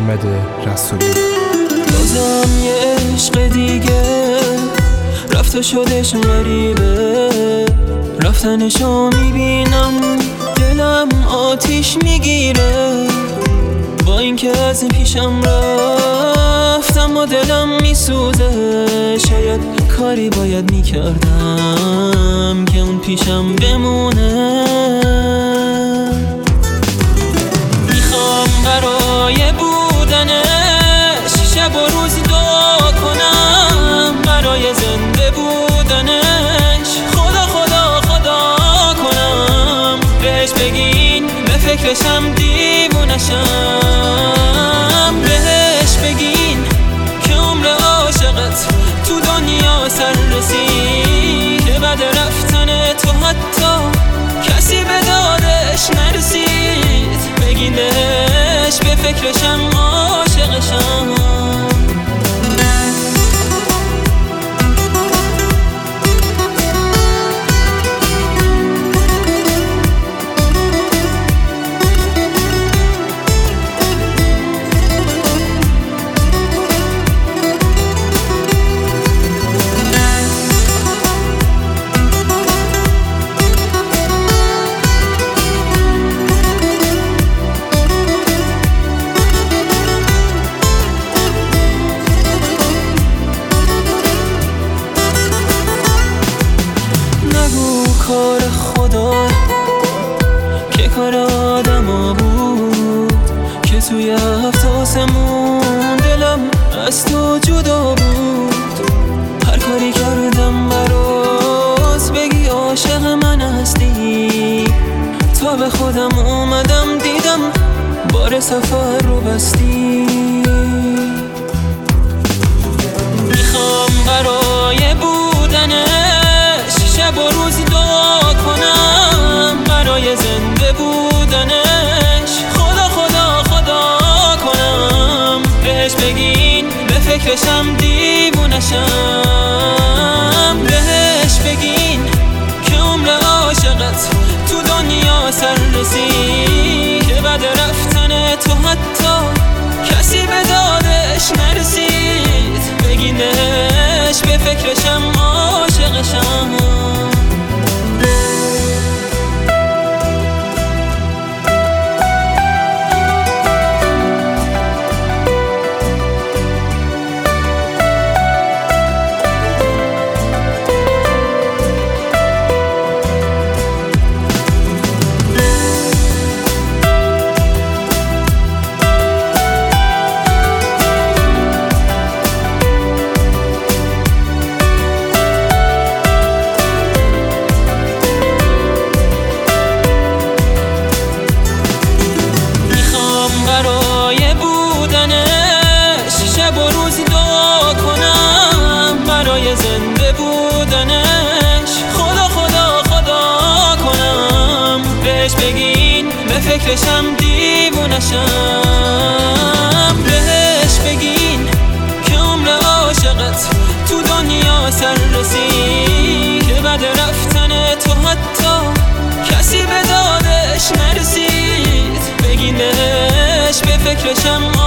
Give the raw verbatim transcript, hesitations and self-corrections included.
محمد رسولی. بازم یه عشق دیگه رفت و شدش غریبه، رفتنشو میبینم دلم آتیش میگیره. با اینکه از پیشم رفتم و دلم میسوزه، شاید کاری باید میکردم که اون پیشم بمونه. میخوام برای بودنش شب و روز دعا کنم، برای زنده بودنش خدا خدا خدا کنم. بهش بگین به فکرشم دیوونشم، بهش بگین که عمر عاشقت تو دنیا سر رسید، که بعد رفتن تو حتی کسی به دادش نرسید. بگین بهش به فکرشم عاشقشم. کار خدا که کار آدم بود، که توی هفت آسمون دلم از تو جدا بود. هر کاری کردم برات بگی عاشق من هستی، تا به خودم اومدم دیدم بار سفر رو بستی. میخوام برای بودنش شب و روز دعا کنم، برای زنده بودنش خدا خدا خدا کنم. بهش بگین به فکرشم دیوونشم، بهش بگین که عمر عاشقت تو دنیا سر رسید، که بعد رفتن تو حتی کسی به دادش نرسید. بگین بهش به فکرشم عاشقشم. برای بودنش شب و روز دعا کنم، برای زنده بودنش خدا خدا خدا کنم. بهش بگین به فکرشم دیوونشم، بهش بگین که عمر عاشقت تو دنیا سر رسید، که بعد رفتن تو حتی کسی به دادش نرسید. بگین بهش به فکرشم